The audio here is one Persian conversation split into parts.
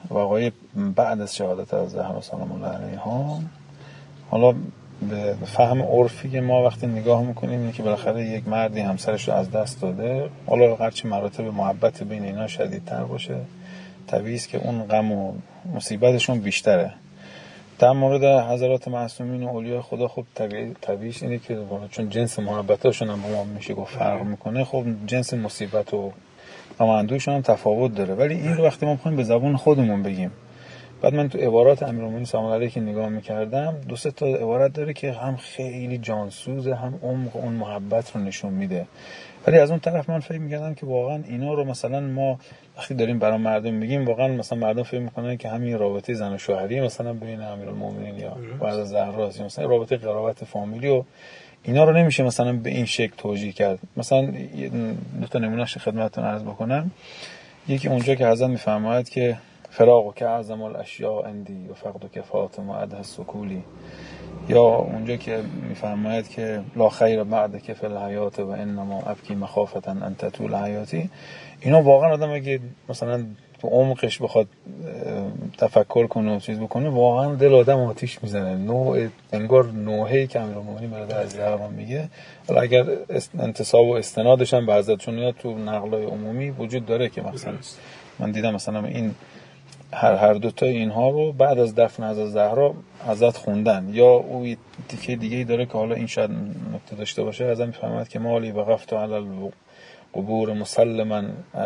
واقعی بعد از شهادت از زهرا سلام الله علیها، حالا به فهم عرفی که ما وقتی نگاه میکنیم اینه که بالاخره یک مردی همسرش رو از دست داده، حالا هرچی مراتب محبت بین اینا شدیدتر باشه طبیعی است که اون غم و مصیبتشون بیشتره. در مورد حضرات معصومین و اولیاء خدا خب طبیعیش اینه که چون جنس محبتاشون هم با ما میشه گفت فرق میکنه، خب جنس مصیبت و غم اندوهشون هم تفاوت داره. ولی این رو وقتی ما میخوایم به زبان خودمون بگیم، بعد من تو عبارات امیرالمومنین سلام الله علیه که نگاه میکردم، 2-3 تا عبارت داره که هم خیلی جانسوزه، هم عمق اون محبت رو نشون میده. ولی از اون طرف من فکر میکردم که واقعا اینا رو مثلا ما وقتی داریم برای مردم میگیم، واقعا مثلا مردم فکر میکنن که همین رابطه زن و شوهری مثلا بین امیرالمومنین یا بعد از زهرا، مثلا رابطه قرابت فامیلی و اینا رو نمیشه مثلا به این شکل توجیه کرد. مثلا 2 تا نمونهش خدمتتون عرض بکنم. یکی اونجا که حضرت میفرماید که فراق که اعظم الاشیاء عندی و فقد که فاطمه ادها السکولی، یا اونجا که میفرماید که لا خیر بعد که فی الحیات و انما ابکی مخافتا ان تطول حیاتی. اینا واقعا آدم اگه مثلا تو عمقش بخواد تفکر کنه و چیز بکنه، واقعا دل آدم آتیش میزنه. نوع انگار نوحه‌ای که امیرالمومنین برادر عزیز هم میگه، حالا اگر انتساب و استنادش هم به حضرت چون یا تو نقلای عمومی وجود داره که مثلا من دیدم مثلا این هر 2 تا اینها رو بعد از دفن حضرت زهرا حضرت خوندن. یا او تیکه دیگه‌ای داره که حالا این شاید نکته داشته باشه، حضرت میفرماید که مالی وقفت علی القبور مسلما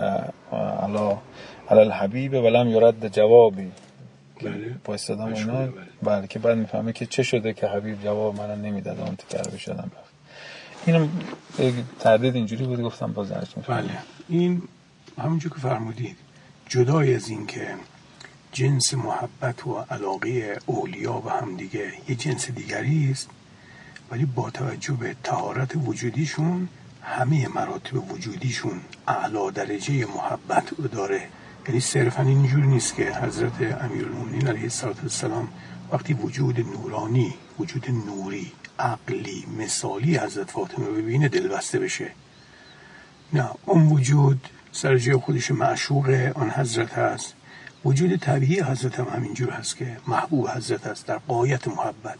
علی الحبیب ولم یرد جوابی. با استدام اینا بله که بعد میفهمه که چه شده که حبیب جواب منو نمیداد، اون تکرار بشدم رفت. اینم تردید اینجوری بود گفتم باز درش میفهمم. بله این همونجور که فرمودید، جدای از این که جنس محبت و علاقه اولیا به هم دیگه یه جنس دیگری است، ولی با توجه به طهارت وجودیشون همه مراتب وجودیشون اعلی درجه محبت رو داره. یعنی صرفا اینجور نیست که حضرت امیرالمومنین علیه السلام وقتی وجود نورانی، وجود نوری، عقلی، مثالی حضرت فاطمه ببینه دلبسته بشه. نه، اون وجود سر جای خودش معشوق آن حضرت هست. وجود طبیعی حضرت هم همینجور هست که محبوب حضرت هست در غایت محبت.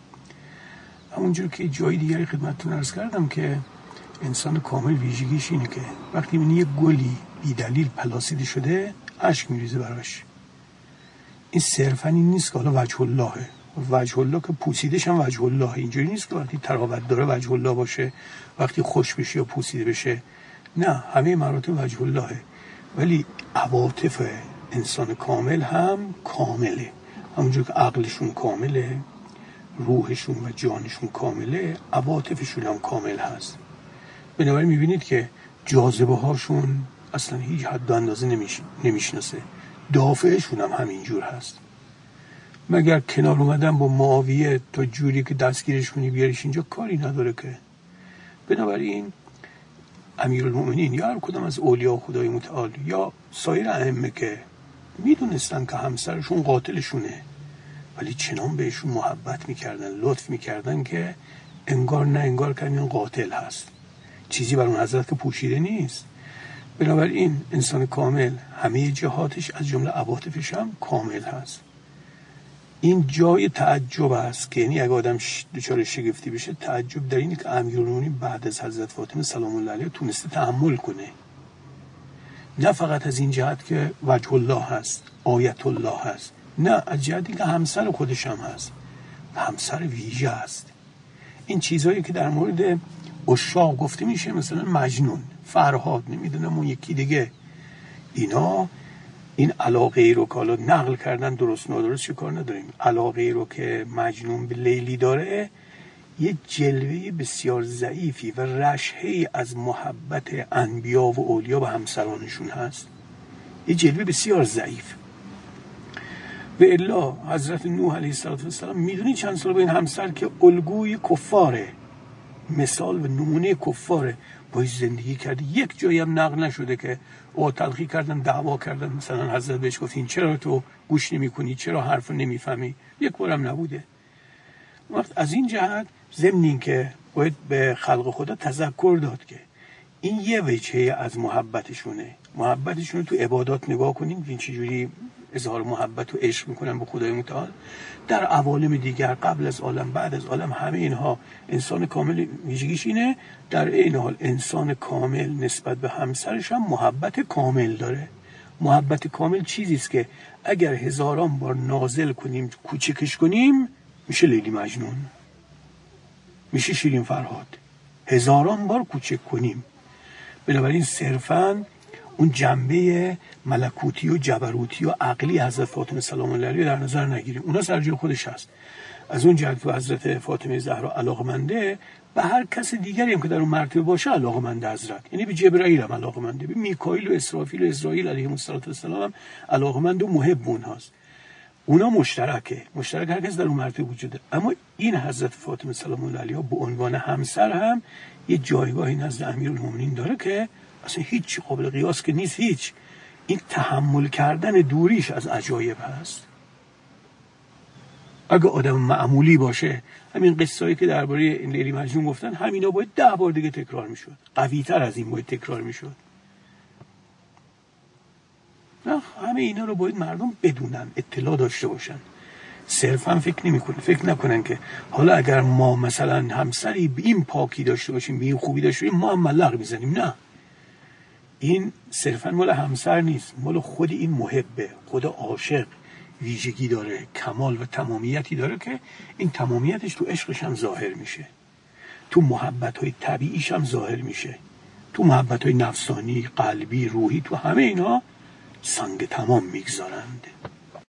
همونجور که جای دیگری خدمتتون عرض کردم که انسان کامل ویژگیش اینه که وقتی می‌بینی یه گلی بی دلیل پلاسیده شده اشک میریزه براش. این صرفاً این نیست که حالا وجه اللهه، وجه الله که پوسیدش هم وجه الله. اینجوری نیست که وقتی تراوت داره وجه الله باشه، وقتی خوش بشه یا پوسیده بشه. نه، همه مراتب وجه اللهه. ولی عواطف انسان کامل هم کامله. همونجور که عقلشون کامله، روحشون و جانشون کامله، عواطفشون هم کامل هست. بنابراین میبینید که جاذبه هاشون اصلا هیچ حد و اندازه نمیشناسه. دافعشون هم همینجور هست. مگر کنار اومدن با معاویه تا جوری که دستگیرش کنی بیارش اینجا کاری نداره که. بنابراین امیرالمومنین یا هر کدام از اولیاء خدای متعال یا سایر ائمه که میدونستن که همسرشون قاتلشونه، ولی چنان بهشون محبت میکردن، لطف میکردن که انگار نه انگار که این قاتل هست، چیزی بر اون حضرت که پوشیده نیست. بنابراین انسان کامل همه جهاتش از جمله عواطفش هم کامل هست. این جای تعجب است که یعنی اگه آدم دچار شگفتی بشه، تعجب در اینه که امیرالمومنین بعد از حضرت فاطمه سلام الله علیها تونسته تحمل کنه. نه فقط از این جهت که وجه الله هست، آیت الله هست، نه از جهتی که همسر خودش هم هست، همسر ویژه هست. این چیزهایی که در مورد عشاق گفته میشه، مثلا مجنون، فرهاد، نمیدونم اون یکی دیگه، اینا این علاقه ای رو که حالا نقل کردن درست نادرست چه کار نداریم، علاقه ای رو که مجنون به لیلی داره یه جلوه بسیار ضعیفی و رشحه‌ای از محبت انبیا و اولیا به همسرانشون هست، یه جلوه بسیار ضعیف. و الا حضرت نوح علیه السلام میدونی چند سال با این همسر که الگوی کفاره، مثال و نمونه کفاره، باید زندگی کرده. یک جایی هم نقل نشده که او تلخی کردن، دعوا کردن، مثلا حضرت بهش گفتین چرا تو گوش نمی کنی، چرا حرف نمیفهمی، یک بارم نبوده. وقت از این جهت ضمن این که باید به خلق خدا تذکر داد که این یه وجهه از محبتشونه. محبتشون رو تو عبادات نگاه کنین این چجوری اظهار محبت و عشق میکنن به خدای متعال. در عوالم دیگر قبل از عالم بعد از عالم همه اینها انسان کامل ویژگیش اینه. در این حال انسان کامل نسبت به همسرش هم محبت کامل داره. محبت کامل چیزی است که اگر هزاران بار نازل کنیم کوچکش کنیم میشه لیلی مجنون، میشه شیرین فرهاد. هزاران بار کوچک کنیم. بنابراین صرفاً اون جنبه ملکوتی و جبروتی و عقلی حضرت فاطمه سلام الله علیها در نظر نگیریم. اونا سر جای خودش هست. از اون جهت که حضرت فاطمه زهرا علاقمنده به هر کس دیگری هم که در اون مرتبه باشه علاقمنده حضرت، یعنی به جبرائیل هم علاقمنده، به میکائیل و اسرافیل و اسرائیل علیهم السلام هم علاقمند و محب اونهاست. اونا مشترک هر کس در اون مرتبه وجود داره. اما این حضرت فاطمه سلام الله علیها به عنوان همسر هم یه جایگاهی نزد امیرالمومنین داره که اصلا هیچ قابل قیاس که نیست. هیچ. این تحمل کردن دوریش از عجایب هست. اگه آدم معمولی باشه همین قصه‌ای که درباره این لیلی مجنون گفتن همینا باید 10 بار دیگه تکرار میشد، قوی‌تر از این باید تکرار میشد. نه، همه اینا رو باید مردم بدونن، اطلاع داشته باشن. صرفا فکر نکنن که حالا اگر ما مثلا همسری به این پاکی داشته باشیم، به این خوبی داشته باشیم، ما هم ملق میزنیم. نه، این صرفا مال همسر نیست، مال خود این محبه. خود عاشق ویژگی داره، کمال و تمامیتی داره که این تمامیتش تو عشقش هم ظاهر میشه، تو محبت‌های طبیعیش هم ظاهر میشه، تو محبت‌های نفسانی، قلبی، روحی، تو همه اینا سنگ تمام میگذارند.